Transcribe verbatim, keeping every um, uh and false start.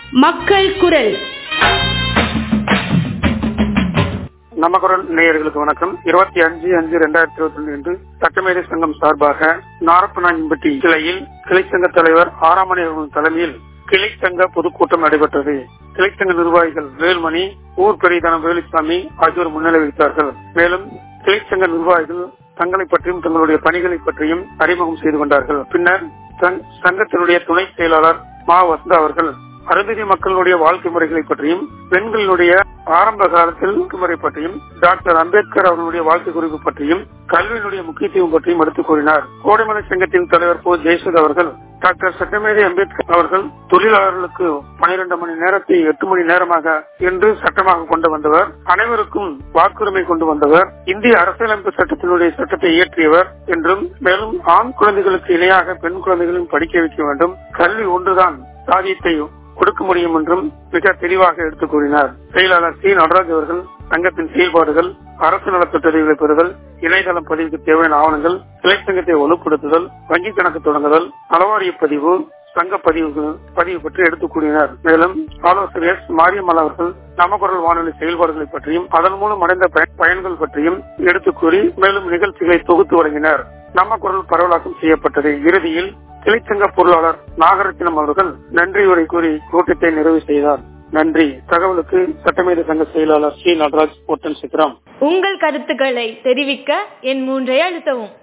மக்கள் குரல். நம்ம குரல் நேயர்களுக்கு வணக்கம். இருபத்தி அஞ்சு அஞ்சு இரண்டாயிரத்தி இருபத்தி ரெண்டு இன்று சட்டமேதை சங்கம் சார்பாக நாரப்பநாயம்பட்டி கிளையில் கிளைச்சங்க தலைவர் ஆறாமணி அவர்கள் தலைமையில் கிளைச்சங்க பொதுக்கூட்டம் நடைபெற்றது. கிளைச்சங்க நிர்வாகிகள் வேல்மணி, ஊர் பெரியதனம் வேலுசாமி ஆகியோர் முன்னிலை வைத்தார்கள். மேலும் கிளைச்சங்க நிர்வாகிகள் தங்களை பற்றியும் தங்களுடைய பணிகளை பற்றியும் அறிமுகம் செய்து கொண்டார்கள். பின்னர் சங்கத்தினுடைய துணை செயலாளர் மா வசந்தா அவர்கள் அருந்ததி மக்களுடைய வாழ்க்கை முறைகளை பற்றியும் பெண்களுடைய ஆரம்ப காலத்தில் முறை பற்றியும் டாக்டர் அம்பேத்கர் அவர்களுடைய வாழ்க்கை குறிப்பு பற்றியும் கல்வியினுடைய முக்கியத்துவம் பற்றியும் எடுத்துக் கூறினார். கோடைமலை சங்கத்தின் தலைவர் போ ஜெயசுத் அவர்கள் டாக்டர் சட்டமேதை அம்பேத்கர் அவர்கள் தொழிலாளர்களுக்கு பனிரெண்டு மணி நேரத்தை எட்டு மணி நேரமாக என்று சட்டமாக கொண்டு வந்தவர், அனைவருக்கும் வாக்குரிமை கொண்டு வந்தவர், இந்திய அரசியலமைப்பு சட்டத்தினுடைய சட்டத்தை இயற்றியவர் என்றும், மேலும் ஆண் குழந்தைகளுக்கு இணையாக பெண் குழந்தைகளையும் படிக்க வைக்க வேண்டும், கல்வி ஒன்றுதான் சாதியத்தை கொடுக்க முடியும் என்றும் மிக தெளிவாக எடுத்துக் கூறினார். செயலாளர் சி நடராஜ் அவர்கள் சங்கத்தின் செயல்பாடுகள், அரசு நலத்திட்டங்களை பெறுதல், இணையதளம் பதிவுக்கு தேவையான ஆவணங்கள், கிளைச்சங்கத்தை வலுப்படுத்துதல், வங்கி கணக்கு தொடங்குதல், நலவாரிய பதிவு, சங்க பதிவு பதிவு பற்றி எடுத்துக் கூறினார். மேலும் ஆலோசகர் மாரியம்மாள் அவர்கள் நமக்குரல் வானொலி செயல்பாடுகளை பற்றியும் அதன் மூலம் அடைந்த பயன்கள் பற்றியும் எடுத்துக் கூறி மேலும் நிகழ்ச்சிகளை தொகுத்து வழங்கினார். நம்ம குரல் பரவலாக்கம் செய்யப்பட்டது. இறுதியில் கிளைச்சங்க பொருளாளர் நாகரத்தினம் அவர்கள் நன்றி உரை கூறி கூட்டத்தை நிறைவு செய்தார். நன்றி. தகவலுக்கு சட்டமேதை சங்க செயலாளர் சி நடராஜ், ஒட்டன் சித்ராம். உங்கள் கருத்துக்களை தெரிவிக்க என் மூன்றை அழுத்தவும்.